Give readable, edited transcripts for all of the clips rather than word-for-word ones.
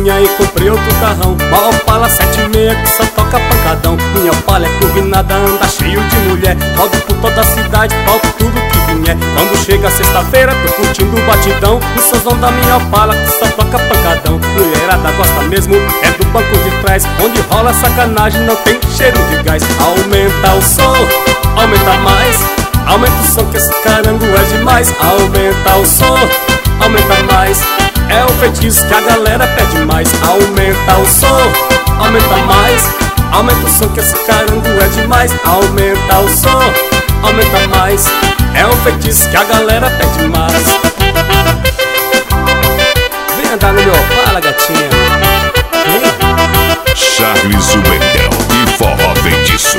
fusquinha e comprei outro carrão, uma Opala 76 que só toca pancadão. Minha Opala é turbinada, anda cheio de mulher, rodo por toda a cidade, toco tudo que vier. Quando chega sexta-feira, tô curtindo o batidão no somzão da minha Opala que só toca pancadão. Mulherada gosta mesmo, é do banco de trás, onde rola sacanagem, não tem cheiro de gás. Aumenta o som, aumenta mais, aumenta o som que esse carango é demais. Aumenta o som, aumenta mais, é o feitiço que a galera pede mais. Aumenta o som, aumenta mais, aumenta o som que esse carango é demais. Aumenta o som, aumenta mais, é o feitiço que a galera pede mais. Vem andar no meu Opala, gatinha. Charles o Bedel e Forró Feitiço.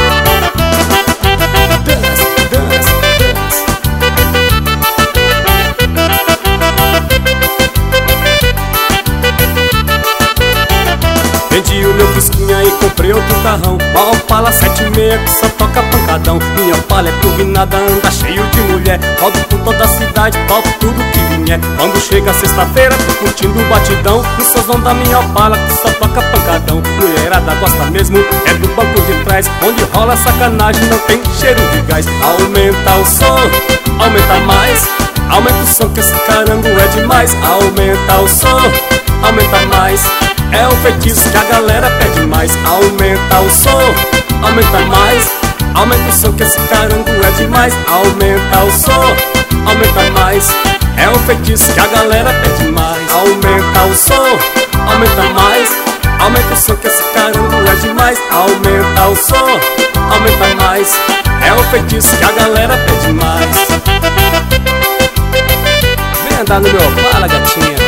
Vendi o meu fusquinha e comprei outro carrão, uma Opala 76 que só toca pancadão. Minha Opala é turbinada, anda cheio de mulher, rodo por toda a cidade, toco tudo que vier. Quando chega sexta-feira, tô curtindo o batidão no somzão da minha Opala que só toca pancadão. Mulherada gosta mesmo, é do banco de trás, onde rola sacanagem, não tem cheiro de gás. Aumenta o som, aumenta mais, aumenta o som que esse carango é demais. Aumenta o som, aumenta mais, é o feitiço que a galera pede mais. Aumenta o som, aumenta mais, aumenta o som que esse carango é demais. Aumenta o som, aumenta mais, é o feitiço que a galera pede mais. Aumenta o som, aumenta mais, aumenta o som que esse carango é demais. Aumenta o som, aumenta mais, é o feitiço que a galera pede mais. Vem andar no meu Opala, gatinha.